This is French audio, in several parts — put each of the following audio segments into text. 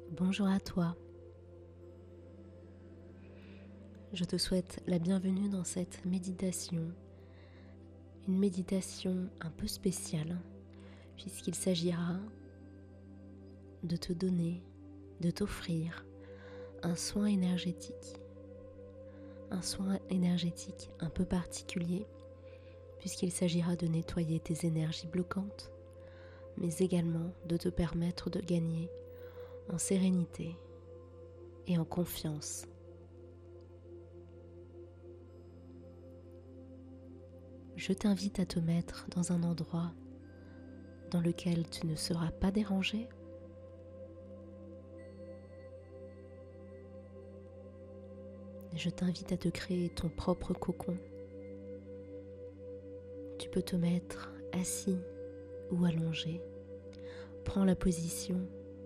Bonjour à toi. Je te souhaite la bienvenue dans cette méditation. Une méditation un peu spéciale puisqu'il s'agira de te donner, de t'offrir un soin énergétique. Un soin énergétique un peu particulier puisqu'il s'agira de nettoyer tes énergies bloquantes, mais également de te permettre de gagner en sérénité et en confiance. Je t'invite à te mettre dans un endroit dans lequel tu ne seras pas dérangé. Je t'invite à te créer ton propre cocon. Tu peux te mettre assis ou allongé. Prends la position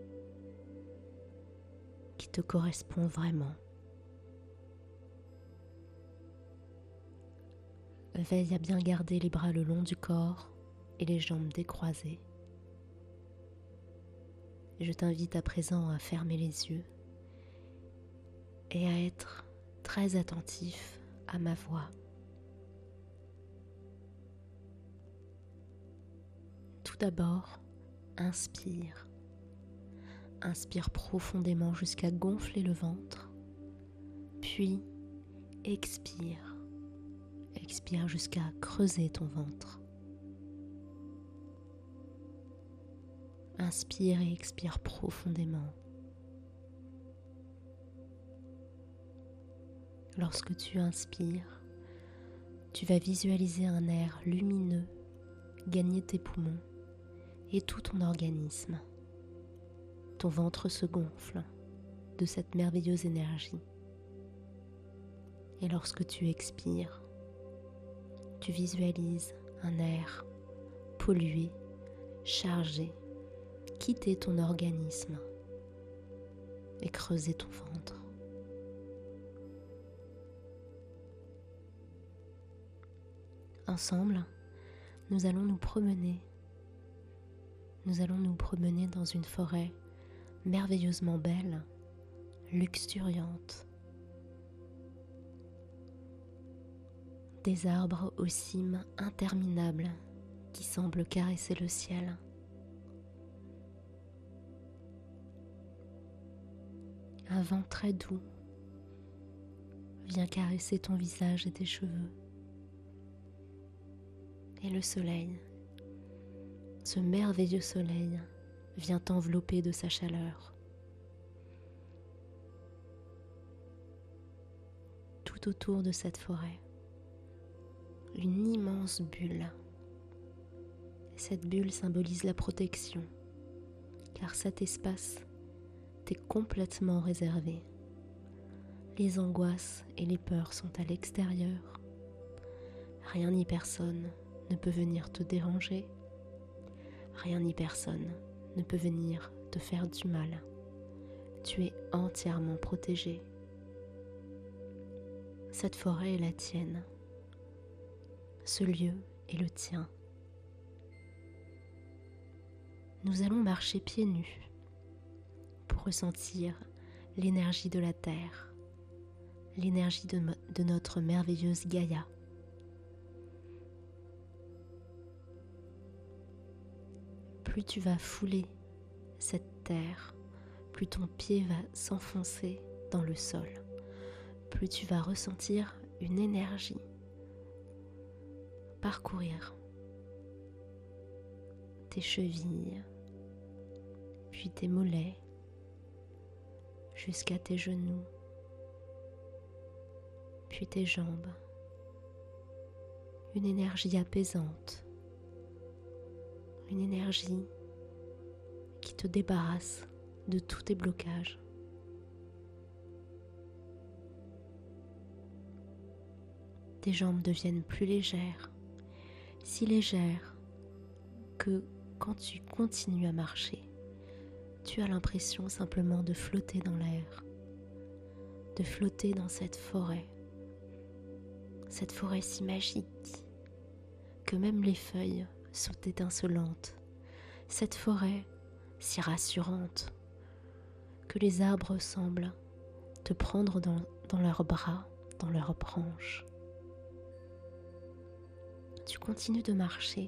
qui te correspond vraiment. Veille à bien garder les bras le long du corps et les jambes décroisées. Je t'invite à présent à fermer les yeux et à être très attentif à ma voix. Tout d'abord, inspire. Inspire profondément jusqu'à gonfler le ventre, puis expire. Expire jusqu'à creuser ton ventre. Inspire et expire profondément. Lorsque tu inspires, tu vas visualiser un air lumineux gagner tes poumons et tout ton organisme. Ton ventre se gonfle de cette merveilleuse énergie. Et lorsque tu expires, tu visualises un air pollué, chargé, quitter ton organisme et creuser ton ventre. Ensemble, nous allons nous promener. Nous allons nous promener dans une forêt merveilleusement belle, luxuriante. Des arbres aux cimes interminables qui semblent caresser le ciel. Un vent très doux vient caresser ton visage et tes cheveux. Et le soleil, ce merveilleux soleil, vient t'envelopper de sa chaleur. Tout autour de cette forêt, une immense bulle. Cette bulle symbolise la protection, car cet espace t'est complètement réservé. Les angoisses et les peurs sont à l'extérieur. Rien ni personne ne peut venir te déranger. Rien ni personne ne peut venir te faire du mal. Tu es entièrement protégé. Cette forêt est la tienne. Ce lieu est le tien. Nous allons marcher pieds nus pour ressentir l'énergie de la terre, l'énergie de notre merveilleuse Gaïa. Plus tu vas fouler cette terre, plus ton pied va s'enfoncer dans le sol, plus tu vas ressentir une énergie parcourir tes chevilles, puis tes mollets, jusqu'à tes genoux, puis tes jambes. Une énergie apaisante, une énergie qui te débarrasse de tous tes blocages. Tes jambes deviennent plus légères, si légères que quand tu continues à marcher, tu as l'impression simplement de flotter dans l'air, de flotter dans cette forêt si magique que même les feuilles sont étincelantes, cette forêt si rassurante que les arbres semblent te prendre dans leurs bras, dans leurs branches. Tu continues de marcher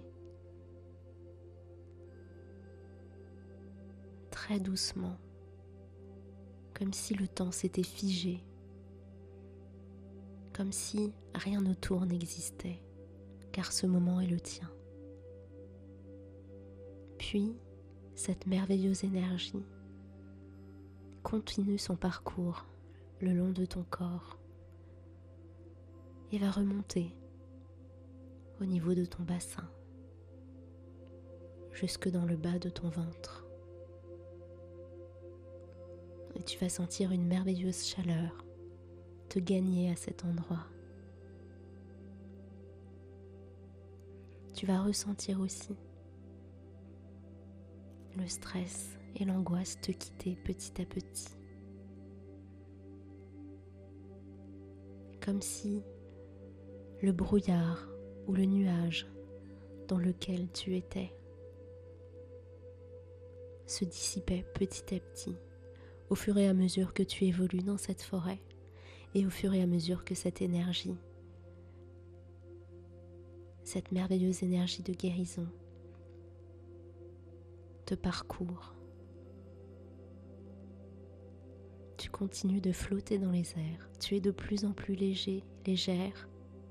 très doucement, comme si le temps s'était figé, comme si rien autour n'existait, car ce moment est le tien. Puis, cette merveilleuse énergie continue son parcours le long de ton corps et va remonter au niveau de ton bassin, jusque dans le bas de ton ventre. Et tu vas sentir une merveilleuse chaleur te gagner à cet endroit. Tu vas ressentir aussi le stress et l'angoisse te quitter petit à petit. Comme si le brouillard ou le nuage dans lequel tu étais se dissipait petit à petit au fur et à mesure que tu évolues dans cette forêt et au fur et à mesure que cette énergie, cette merveilleuse énergie de guérison te parcourt. Tu continues de flotter dans les airs. Tu es de plus en plus léger, légère.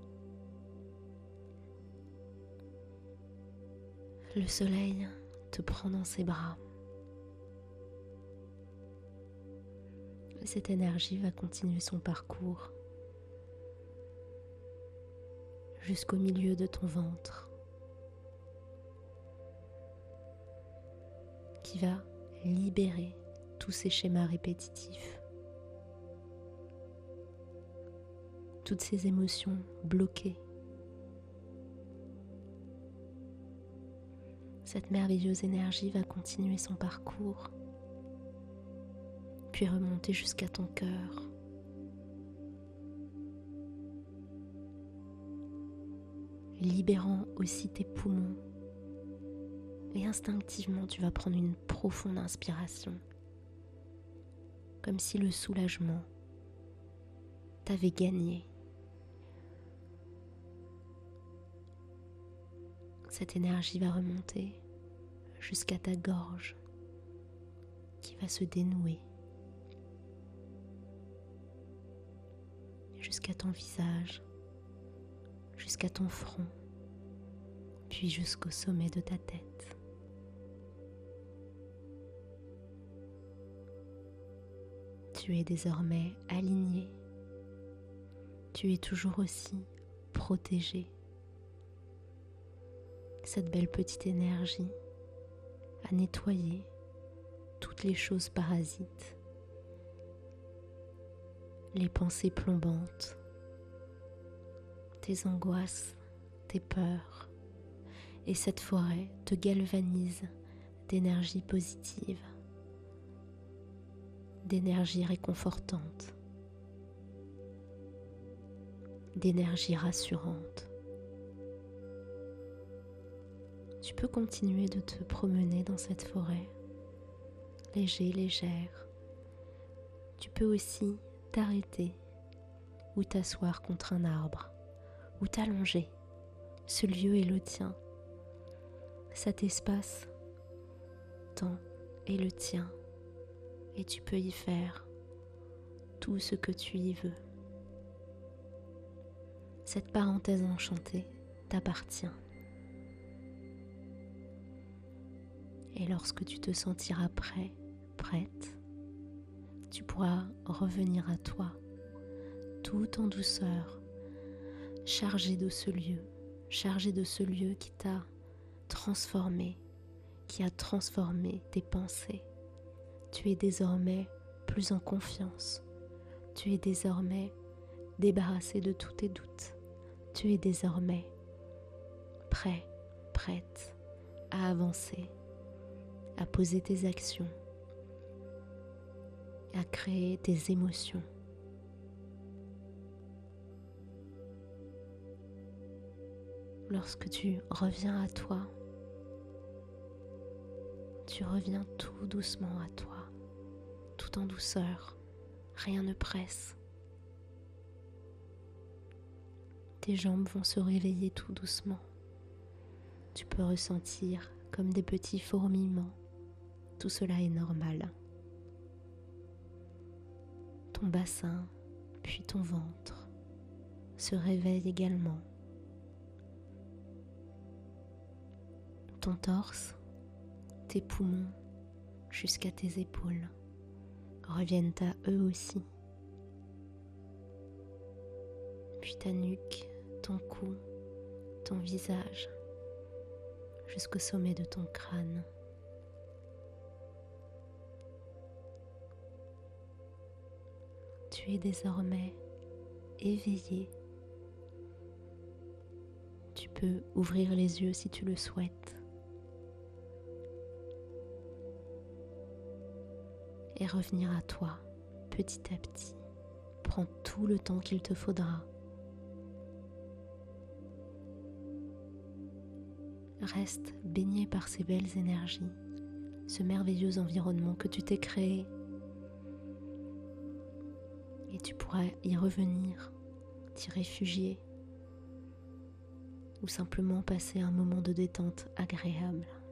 Le soleil te prend dans ses bras. Et cette énergie va continuer son parcours jusqu'au milieu de ton ventre, qui va libérer tous ces schémas répétitifs, toutes ces émotions bloquées. Cette merveilleuse énergie va continuer son parcours, puis remonter jusqu'à ton cœur. Libérant aussi tes poumons. Et instinctivement, tu vas prendre une profonde inspiration, comme si le soulagement t'avait gagné. Cette énergie va remonter jusqu'à ta gorge, qui va se dénouer, jusqu'à ton visage, jusqu'à ton front, puis jusqu'au sommet de ta tête. Tu es désormais aligné. Tu es toujours aussi protégé. Cette belle petite énergie a nettoyé toutes les choses parasites, les pensées plombantes, tes angoisses, tes peurs, et cette forêt te galvanise d'énergie positive, d'énergie réconfortante, d'énergie rassurante. Tu peux continuer de te promener dans cette forêt, léger, légère. Tu peux aussi t'arrêter ou t'asseoir contre un arbre ou t'allonger. Ce lieu est le tien. Cet espace, temps est le tien. Et tu peux y faire tout ce que tu y veux. Cette parenthèse enchantée t'appartient. Et lorsque tu te sentiras prêt, prête, tu pourras revenir à toi, tout en douceur, chargé de ce lieu qui t'a transformé, qui a transformé tes pensées. Tu es désormais plus en confiance. Tu es désormais débarrassé de tous tes doutes. Tu es désormais prêt, prête à avancer, à poser tes actions, à créer tes émotions. Lorsque tu reviens à toi, tu reviens tout doucement à toi, tout tout en douceur, rien ne presse. Tes jambes vont se réveiller tout doucement. Tu peux ressentir comme des petits fourmillements. Tout cela est normal. Ton bassin, puis ton ventre, se réveillent également. Ton torse, tes poumons, jusqu'à tes épaules, reviennent à eux aussi. Puis ta nuque, ton cou, ton visage, jusqu'au sommet de ton crâne. Tu es désormais éveillé. Tu peux ouvrir les yeux si tu le souhaites. Et revenir à toi petit à petit. Prends tout le temps qu'il te faudra. Reste baigné par ces belles énergies, ce merveilleux environnement que tu t'es créé. Et tu pourras y revenir, t'y réfugier ou simplement passer un moment de détente agréable.